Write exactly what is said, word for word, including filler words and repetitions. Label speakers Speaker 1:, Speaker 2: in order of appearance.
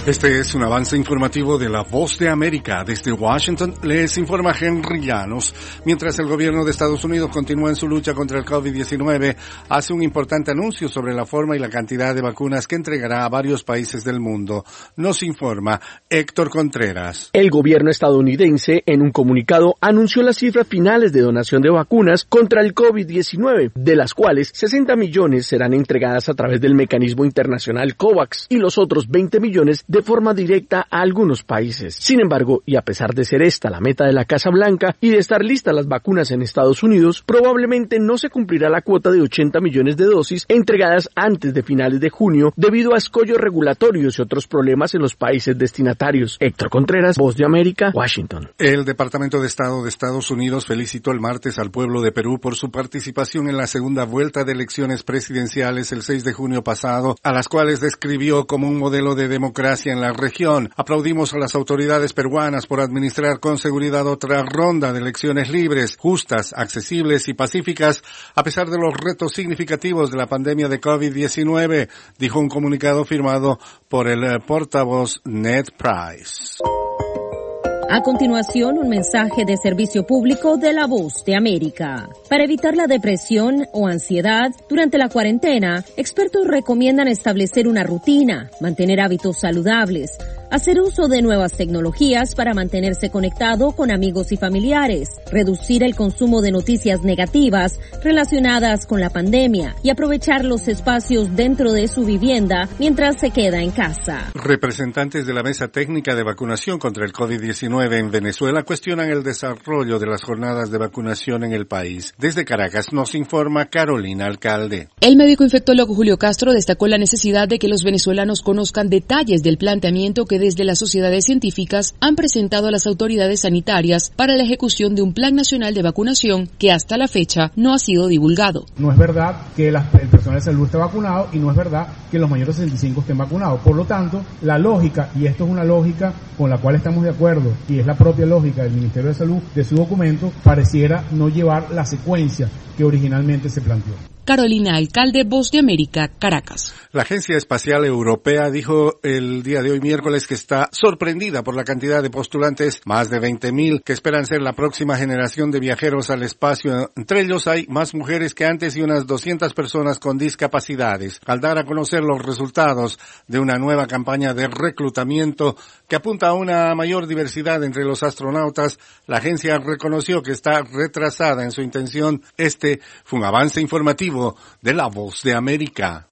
Speaker 1: Este es un avance informativo de La Voz de América. Desde Washington les informa Henry Llanos. Mientras el gobierno de Estados Unidos continúa en su lucha contra el COVID diecinueve, hace un importante anuncio sobre la forma y la cantidad de vacunas que entregará a varios países del mundo. Nos informa Héctor Contreras.
Speaker 2: El gobierno estadounidense, en un comunicado, anunció las cifras finales de donación de vacunas contra el COVID diecinueve, de las cuales sesenta millones serán entregadas a través del mecanismo internacional COVAX y los otros veinte millones de de forma directa a algunos países. Sin embargo, y a pesar de ser esta la meta de la Casa Blanca y de estar listas las vacunas en Estados Unidos, probablemente no se cumplirá la cuota de ochenta millones de dosis entregadas antes de finales de junio debido a escollos regulatorios y otros problemas en los países destinatarios. Héctor Contreras, Voz de América, Washington.
Speaker 1: El Departamento de Estado de Estados Unidos felicitó el martes al pueblo de Perú por su participación en la segunda vuelta de elecciones presidenciales el seis de junio pasado, a las cuales describió como un modelo de democracia en la región. Aplaudimos a las autoridades peruanas por administrar con seguridad otra ronda de elecciones libres, justas, accesibles y pacíficas, a pesar de los retos significativos de la pandemia de COVID diecinueve, dijo un comunicado firmado por el portavoz Ned Price.
Speaker 3: A continuación, un mensaje de servicio público de La Voz de América. Para evitar la depresión o ansiedad durante la cuarentena, expertos recomiendan establecer una rutina, mantener hábitos saludables, hacer uso de nuevas tecnologías para mantenerse conectado con amigos y familiares, reducir el consumo de noticias negativas relacionadas con la pandemia y aprovechar los espacios dentro de su vivienda mientras se queda en casa.
Speaker 1: Representantes de la Mesa Técnica de Vacunación contra el COVID diecinueve en Venezuela cuestionan el desarrollo de las jornadas de vacunación en el país. Desde Caracas nos informa Carolina Alcalde.
Speaker 4: El médico infectólogo Julio Castro destacó la necesidad de que los venezolanos conozcan detalles del planteamiento que desde las sociedades científicas han presentado a las autoridades sanitarias para la ejecución de un plan nacional de vacunación que hasta la fecha no ha sido divulgado.
Speaker 5: No es verdad que la, el personal de salud esté vacunado y no es verdad que los mayores de sesenta y cinco estén vacunados. Por lo tanto, la lógica, y esto es una lógica con la cual estamos de acuerdo, y es la propia lógica del Ministerio de Salud, de su documento, pareciera no llevar la secuencia que originalmente se planteó.
Speaker 4: Carolina Alcalde, Voz de América, Caracas.
Speaker 1: La Agencia Espacial Europea dijo el día de hoy miércoles que está sorprendida por la cantidad de postulantes, más de veinte mil, que esperan ser la próxima generación de viajeros al espacio. Entre ellos hay más mujeres que antes y unas doscientas personas con discapacidades. Al dar a conocer los resultados de una nueva campaña de reclutamiento que apunta a una mayor diversidad entre los astronautas, la agencia reconoció que está retrasada en su intención. Este fue un avance informativo de La Voz de América.